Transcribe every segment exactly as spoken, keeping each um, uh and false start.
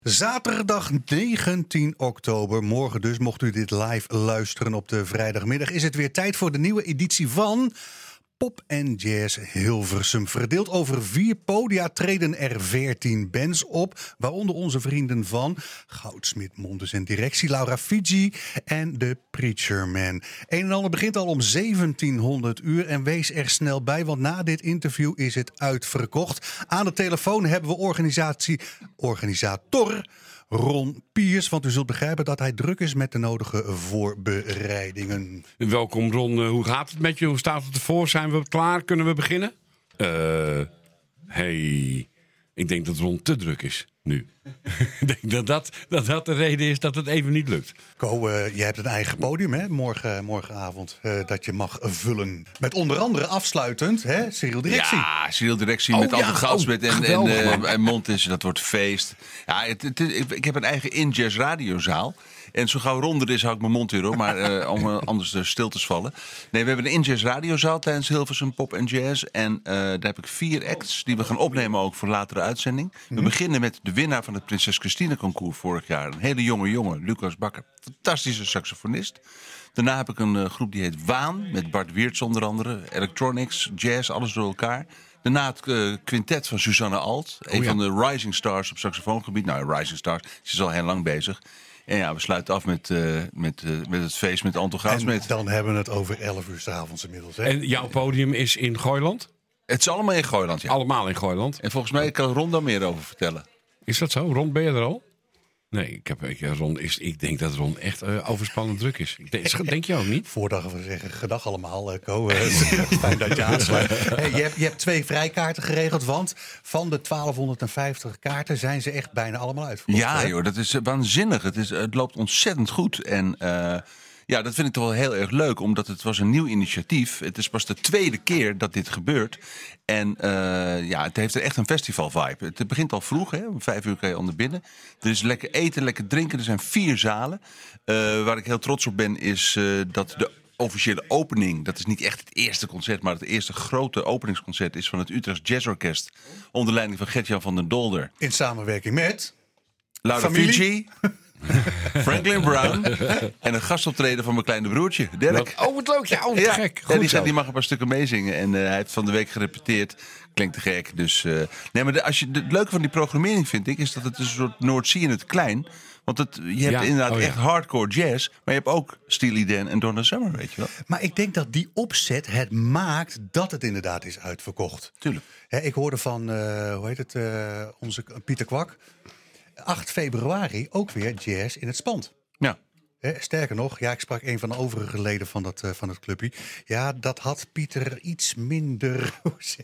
Zaterdag negentien oktober, morgen dus, mocht u dit live luisteren op de vrijdagmiddag, is het weer tijd voor de nieuwe editie van Pop en Jazz Hilversum. Verdeeld over vier podia treden er veertien bands op, waaronder onze vrienden van Goudsmit, Mondes en Directie, Laura Fiji en The Preacher Man. Een en ander begint al om zeventienhonderd uur en wees er snel bij, want na dit interview is het uitverkocht. Aan de telefoon hebben we organisatie, organisator Ron Piers, want u zult begrijpen dat hij druk is met de nodige voorbereidingen. Welkom Ron, hoe gaat het met je? Hoe staat het ervoor? Zijn we klaar? Kunnen we beginnen? Uh, hey, ik denk dat Ron te druk is nu. Ik denk dat dat, dat dat de reden is dat het even niet lukt. Ko, uh, je hebt een eigen podium hè? Morgen, morgenavond uh, dat je mag vullen. Met onder andere afsluitend hè? Cyril Directie. Ja, Cyril Directie oh, met ja, Anton Goudsmit oh, en, en, uh, en Montes. Dat wordt feest. Ja, het, het, het, ik heb een eigen in-jazz radiozaal. En zo gauw ronder is, hou ik mijn mond weer op. Maar uh, om uh, anders de stiltes vallen. Nee, we hebben een in-jazz radiozaal tijdens Hilversum Pop en Jazz. En uh, daar heb ik vier acts die we gaan opnemen ook voor latere uitzending. We mm-hmm. beginnen met de winnaar van het Prinses Christina concours vorig jaar. Een hele jonge jongen, Lucas Bakker. Fantastische saxofonist. Daarna heb ik een uh, groep die heet Waan. Met Bart Weerts onder andere. Electronics, jazz, alles door elkaar. Daarna het uh, quintet van Susanne Alt. Een oh, ja. van de rising stars op saxofoongebied. Nou, rising stars, ze is al heel lang bezig. En ja, we sluiten af met, uh, met, uh, met het feest met Anton Goudsmit. En dan hebben we het over elf uur 's avonds inmiddels. Hè? En jouw podium is in Gooiland? Het is allemaal in Gooiland, ja. Allemaal in Gooiland. En volgens mij kan Ron daar meer over vertellen. Is dat zo? Ron, ben je er al? Nee, ik, heb, ik, Ron is, ik denk dat Ron echt uh, overspannen druk is. Ik denk, denk je ook niet? Voordat we zeggen, gedag allemaal, uh, Ko. Uh, fijn dat je aansluit. Hey, je, hebt, je hebt twee vrijkaarten geregeld, want van de twaalfhonderdvijftig kaarten zijn ze echt bijna allemaal uitverkocht. Ja, hè? Joh, dat is waanzinnig. Het, is, het loopt ontzettend goed. En uh, ja, dat vind ik toch wel heel erg leuk, omdat het was een nieuw initiatief. Het is pas de tweede keer dat dit gebeurt. En uh, ja, het heeft er echt een festival-vibe. Het begint al vroeg, hè? Om vijf uur kan je onder binnen. Er is lekker eten, lekker drinken. Er zijn vier zalen. Uh, waar ik heel trots op ben, is uh, dat de officiële opening, dat is niet echt het eerste concert, maar het eerste grote openingsconcert is van het Utrechts Jazzorkest. Onder leiding van Gert-Jan van den Dolder. In samenwerking met Laura Fiji, Franklin Brown en een gastoptreden van mijn kleine broertje, Dirk. Oh, wat leuk. Ja, oh, ja. gek. Goed, ja, die, die mag een paar stukken meezingen. En uh, hij heeft van de week gerepeteerd. Klinkt te gek. Dus, uh, nee, maar de, als je, het leuke van die programmering, vind ik, is dat het een soort Noordzee in het klein. Want het, je hebt ja. inderdaad oh, ja. echt hardcore jazz. Maar je hebt ook Steely Dan en Donna Summer, weet je wel. Maar ik denk dat die opzet het maakt dat het inderdaad is uitverkocht. Tuurlijk. He, ik hoorde van, uh, hoe heet het, uh, onze Pieter Kwak. acht februari ook weer jazz in het Spand. Ja. He, sterker nog, ja, ik sprak een van de overige leden van dat, uh, van het clubje. Ja, dat had Pieter iets minder.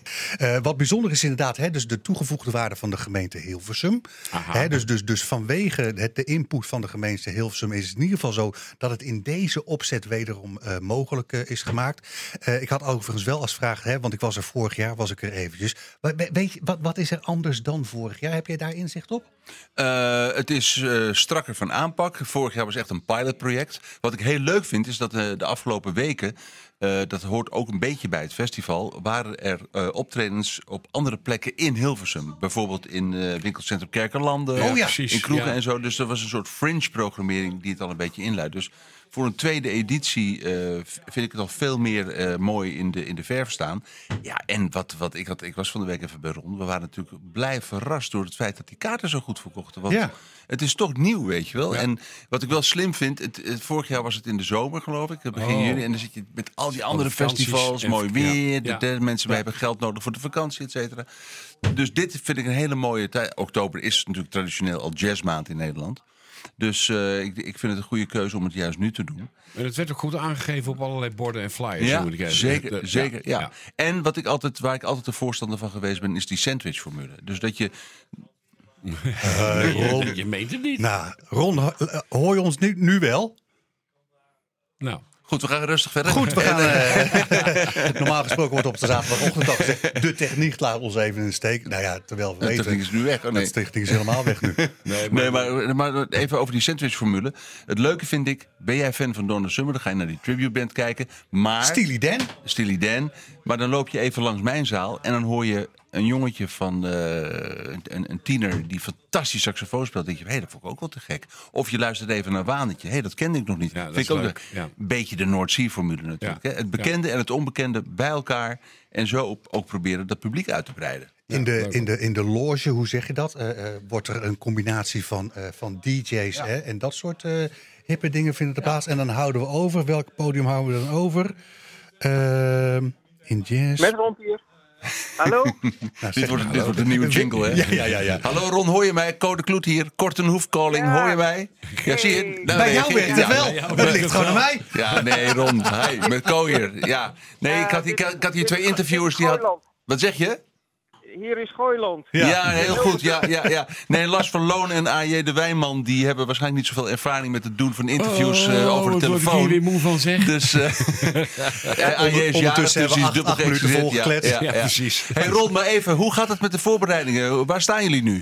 uh, wat bijzonder is inderdaad, he, dus de toegevoegde waarde van de gemeente Hilversum. He, dus, dus, dus vanwege het, de input van de gemeente Hilversum is het in ieder geval zo dat het in deze opzet wederom uh, mogelijk uh, is gemaakt. Uh, ik had overigens wel als vraag, he, want ik was er vorig jaar, was ik er eventjes. We, weet je, wat, wat is er anders dan vorig jaar? Heb jij daar inzicht op? Uh, het is uh, strakker van aanpak. Vorig jaar was echt een pilotproject. Wat ik heel leuk vind is dat uh, de afgelopen weken, uh, dat hoort ook een beetje bij het festival, waren er uh, optredens op andere plekken in Hilversum. Bijvoorbeeld in uh, winkelcentrum Kerkenlanden, oh, ja. in kroegen ja. en zo. Dus er was een soort fringe-programmering die het al een beetje inluidt. Dus voor een tweede editie uh, vind ik het al veel meer uh, mooi in de, in de verf staan. Ja, en wat, wat ik had, ik was van de week even bij Ron. We waren natuurlijk blij verrast door het feit dat die kaarten zo goed verkochten. Want ja. het is toch nieuw, weet je wel. Ja. En wat ik wel slim vind, het, het, vorig jaar was het in de zomer, geloof ik. Begin oh. juli. En dan zit je met al die andere festivals, en, mooi weer. Ja. De, de, de mensen ja. hebben geld nodig voor de vakantie, et cetera. Dus dit vind ik een hele mooie tijd. Oktober is natuurlijk traditioneel al jazzmaand in Nederland. Dus uh, ik, ik vind het een goede keuze om het juist nu te doen. En het werd ook goed aangegeven op allerlei borden en flyers. Ja, moet ik zeker. De, zeker ja. Ja. En wat ik altijd, waar ik altijd de voorstander van geweest ben, is die sandwichformule. Dus dat je... Uh, Ron, je, je meent het niet. Nou, Ron, hoor je ons nu, nu wel? Nou... Goed, we gaan rustig verder. Goed, we gaan. Uh, normaal gesproken wordt op de zaterdagochtend al gezegd, de techniek laat ons even in de steek. Nou ja, terwijl we de weten. De techniek is nu weg. Oh, nee. De techniek is helemaal weg nu. Nee, maar, nee, maar, maar even over die sandwichformule. Het leuke vind ik, ben jij fan van Donna Summer, dan ga je naar die tribute band kijken. Maar Steely Dan. Steely Dan. Maar dan loop je even langs mijn zaal en dan hoor je een jongetje van uh, een, een tiener die fantastisch saxofoon speelt. Denk je, hé, hey, dat vond ik ook wel te gek. Of je luistert even naar Wanetje. Hé, hey, dat kende ik nog niet. Ja, dat vind ik ook leuk. een Ja. beetje de Noordzee-formule natuurlijk. Ja. Hè? Het bekende ja. en het onbekende bij elkaar. En zo op, ook proberen dat publiek uit te breiden. In de, leuk, in, de, in de loge, hoe zeg je dat? Uh, uh, wordt er een combinatie van, uh, van D J's Ja. hè? En dat soort uh, hippe dingen vinden er plaats. En dan houden we over. Welk podium houden we dan over? Uh, in jazz. Met Ron hier. Hallo? Nou, Dit wordt, maar, dit wordt een nieuwe jingle, hè? Ja, ja, ja, ja. Hallo Ron, hoor je mij? Code Kloet hier. Kortenhoef calling, Ja. hoor je mij? Ja, zie je? Nou, Bij jou reageer- werkt het ja. wel. bij jou Het werkt ligt het gewoon aan wel. mij. Ja, nee, Ron. Hi, met Co hier. Ja. Nee, ik had, ik, had, ik had hier twee interviewers die had... Gooiland. Wat zeg je? Hier is Gooiland. Ja. Ja, heel goed. Ja, ja, ja. Nee, Lars van Loon en A J de Wijnman... die hebben waarschijnlijk niet zoveel ervaring met het doen van interviews uh, over de wat word ik telefoon. hier weer moe van, zeg. Dus uh, A J is jarig, Ondertussen dus hebben die we is dubbel acht, acht minuten geëxcuseerd. volgekletst. Ja, ja, Ja, ja. precies. Hey Ron, maar even, hoe gaat het met de voorbereidingen? Waar staan jullie nu?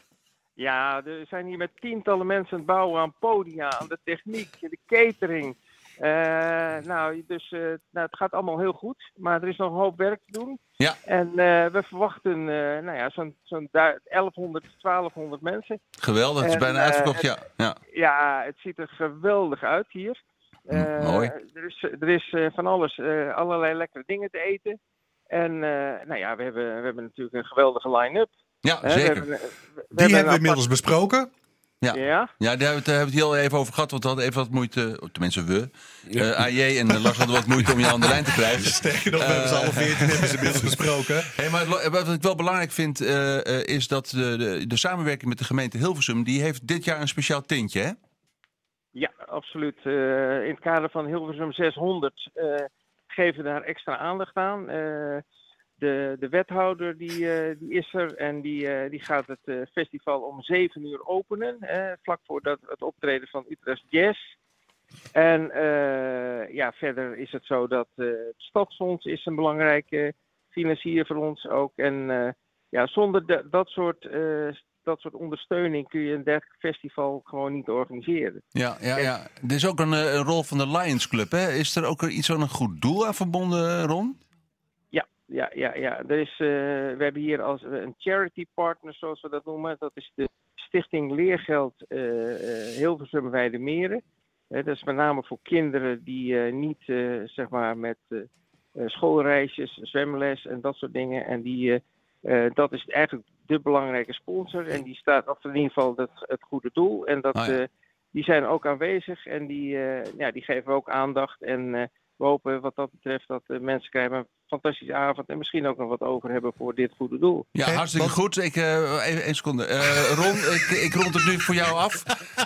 Ja, er zijn hier met tientallen mensen aan het bouwen aan podia, aan de techniek, de catering. Uh, nou, dus uh, nou, het gaat allemaal heel goed, maar er is nog een hoop werk te doen. Ja. En uh, we verwachten uh, nou ja, zo'n zo'n elfhonderd, twaalfhonderd mensen. Geweldig, het is En, bijna uh, uitverkocht. Ja, ja. Ja, het ziet er geweldig uit hier. Uh, Mm, mooi. Er is, er is uh, van alles, uh, allerlei lekkere dingen te eten. En uh, nou ja, we hebben, we hebben natuurlijk een geweldige line-up. Ja, Hè, zeker. We hebben, we Die hebben hebben we een inmiddels besproken. Ja. Ja? Ja, daar hebben we het, daar hebben we het heel even over gehad. Want we hadden even wat moeite, tenminste we. Uh, A J en uh, Lars hadden wat moeite om je aan de lijn te krijgen. Sterker nog, we hebben ze alle veertien hebben ze inmiddels besproken. Hey, maar wat ik wel belangrijk vind, uh, uh, is dat de, de, de samenwerking met de gemeente Hilversum... die heeft dit jaar een speciaal tintje, hè? Ja, absoluut. Uh, in het kader van Hilversum zeshonderd uh, geven we daar extra aandacht aan. Uh, de, de wethouder die, uh, die is er en die, uh, die gaat het uh, festival om zeven uur openen. Uh, vlak voor dat, het optreden van Utrecht Jazz. En uh, ja, verder is het zo dat uh, het Stadsfonds is een belangrijke financier voor ons ook. En uh, ja, zonder de, dat soort... Uh, dat soort ondersteuning kun je een dergelijk festival gewoon niet organiseren. Ja, ja, ja. Er is ook een, een rol van de Lions Club, hè? Is er ook iets aan een goed doel aan verbonden, Ron? Ja, ja, ja, ja. Er is, uh, we hebben hier als een charity partner, zoals we dat noemen. Dat is de Stichting Leergeld uh, uh, Hilversum Weidemeren. Uh, dat is met name voor kinderen die uh, niet, uh, zeg maar, met uh, schoolreisjes, zwemles en dat soort dingen. En die... Uh, Uh, dat is eigenlijk de belangrijke sponsor. En die staat of in ieder geval het, het goede doel. En dat, Oh ja. uh, die zijn ook aanwezig. En die, uh, ja, die geven ook aandacht. En uh, we hopen wat dat betreft dat uh, mensen krijgen een fantastische avond. En misschien ook nog wat over hebben voor dit goede doel. Ja, Hey, hartstikke wat- goed. Ik, uh, even één seconde. Uh, Ron, ik, ik rond het nu voor jou af.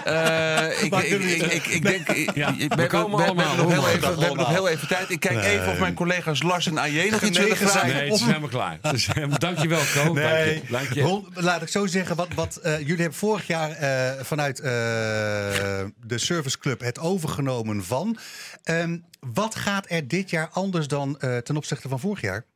Uh, ik, ik, ik, ik, ik denk... Ik, Ja, ik- we we, komen we- we allemaal, hebben nog heel allemaal. even, we hebben nog heel even tijd. Ik kijk Nee. even of mijn collega's Lars en A J nog iets willen Genegen zijn. vragen. Nee, het is helemaal klaar. Dus, eh, dankjewel, Ko. Nee, Dank je. Dank je. Ron, laat ik zo zeggen. Wat, wat, uh, jullie hebben vorig jaar uh, vanuit uh, de serviceclub het overgenomen van. Um, wat gaat er dit jaar anders dan uh, ten opzichte van vorig jaar?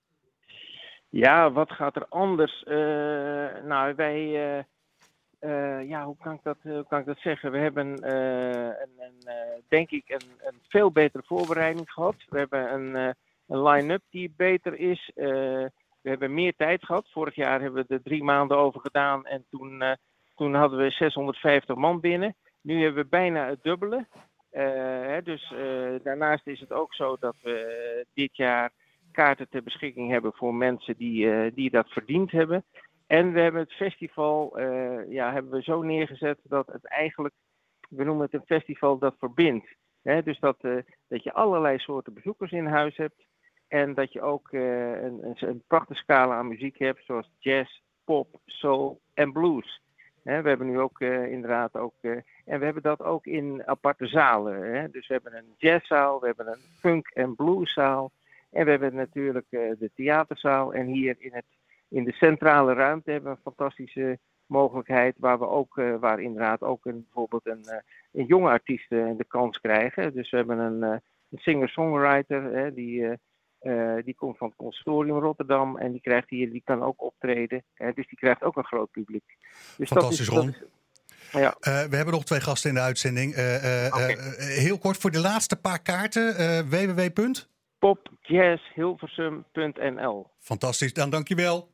Ja, wat gaat er anders? Uh, nou, wij... Uh, Uh, ja, hoe kan ik dat, uh, hoe kan ik dat zeggen? We hebben, uh, een, een, uh, denk ik, een, een veel betere voorbereiding gehad. We hebben een, uh, een line-up die beter is. Uh, we hebben meer tijd gehad. Vorig jaar hebben we er drie maanden over gedaan en toen, uh, toen hadden we zeshonderdvijftig man binnen. Nu hebben we bijna het dubbele. Uh, hè, dus uh, daarnaast is het ook zo dat we dit jaar kaarten ter beschikking hebben voor mensen die, uh, die dat verdiend hebben. En we hebben het festival uh, ja, hebben we zo neergezet dat het eigenlijk, we noemen het een festival dat verbindt. Hè? Dus dat, uh, dat je allerlei soorten bezoekers in huis hebt. En dat je ook uh, een, een, een prachtige scala aan muziek hebt, zoals jazz, pop, soul en blues. Hè? We hebben nu ook uh, inderdaad ook, uh, en we hebben dat ook in aparte zalen. Hè? Dus we hebben een jazzzaal, we hebben een funk- en blueszaal. En we hebben natuurlijk uh, de theaterzaal en hier in het In de centrale ruimte hebben we een fantastische mogelijkheid waar we ook, uh, waar inderdaad ook een, bijvoorbeeld een, uh, een jonge artiest uh, de kans krijgen. Dus we hebben een, uh, een singer-songwriter, hè, die, uh, uh, die komt van het Conservatorium Rotterdam en die krijgt hier, die kan ook optreden. Hè, dus die krijgt ook een groot publiek. Dus Fantastisch, dat is, Ron. dat is, ja. Uh, we hebben nog twee gasten in de uitzending. Uh, uh, Okay. uh, heel kort voor de laatste paar kaarten. Uh, w w w. pop jazz hilversum punt n l. Fantastisch, dan dankjewel.